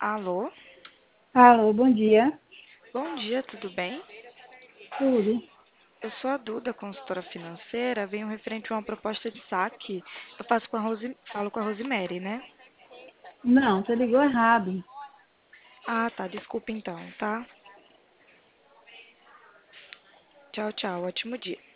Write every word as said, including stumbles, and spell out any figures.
Alô? Alô, bom dia. Bom dia, tudo bem? Tudo? Eu sou a Duda, consultora financeira, venho referente a uma proposta de saque. Eu faço com a Rose... falo com a Rosemary, né? Não, você ligou errado. Ah, tá, desculpa então, tá? Tchau, tchau, ótimo dia.